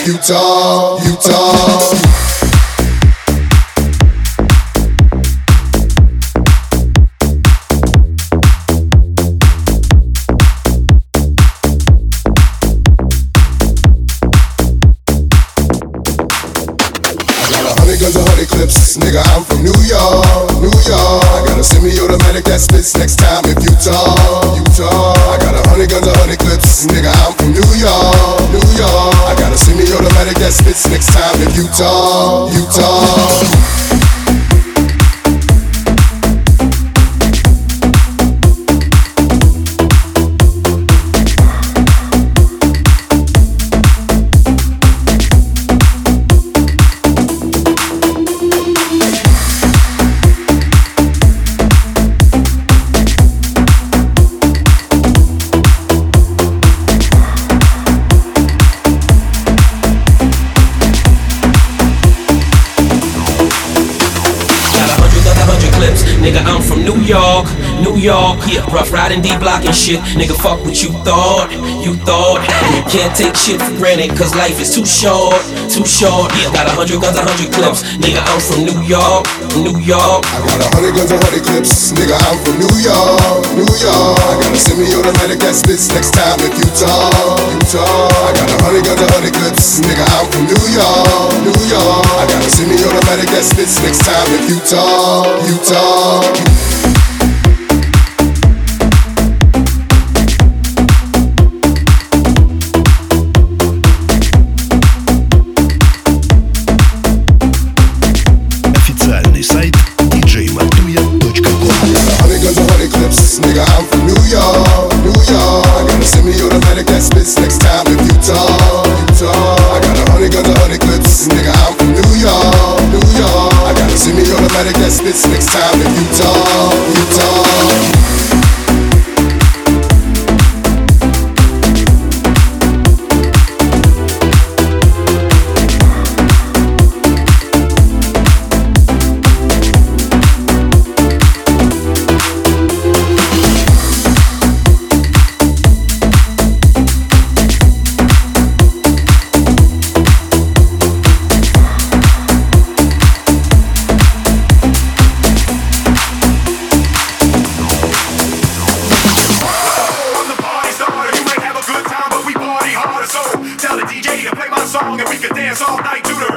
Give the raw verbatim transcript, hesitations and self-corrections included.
Utah, Utah. Guns and honey clips, nigga, I'm from New York, New York. I got a semi-automatic that spits next time if Utah, Utah. I got a hundred guns and honey clips, nigga, I'm from New York, New York. I got a semi-automatic that spits next time if Utah, Utah. Nigga, I'm from New York, New York, yeah, rough riding D-block and shit. Nigga, fuck what you thought, you thought. You can't take shit for granted, cause life is too short, too short. Yeah, got a hundred guns, a hundred clips. Nigga, I'm from New York, New York. I got a hundred guns, a hundred clips. Nigga, I'm from New York, New York. I got a semi-automatic that spits next time if Utah, Utah. I got a hundred guns, a hundred clips. Nigga, I'm from New York, New York. I got a semi-automatic that spits next time if Utah, Utah. Официальный сайт ди джей matuya точка ком. Hundred guns and hundred clips, nigga, I'm from New York, New York. I got a semi-automatic that spits next time if Utah, Utah. I got a hundred guns and hundred clips, nigga, I'm from New York, New York. I got a semi-automatic that spits next time if Utah, Utah. Tell the D J to play my song and we can dance all night to the